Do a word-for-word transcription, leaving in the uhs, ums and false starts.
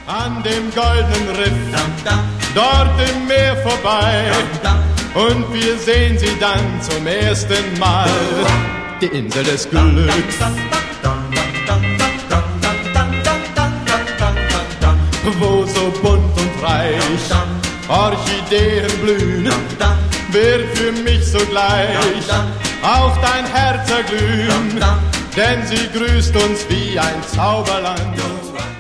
an dem goldenen Riff, dort im Meer vorbei. Und wir sehen sie dann zum ersten Mal, die Insel des Glücks. Wo so bunt und reich Orchideen blühen, wird für mich sogleich auch dein Herz erglühen, denn sie grüßt uns wie ein Zauberland.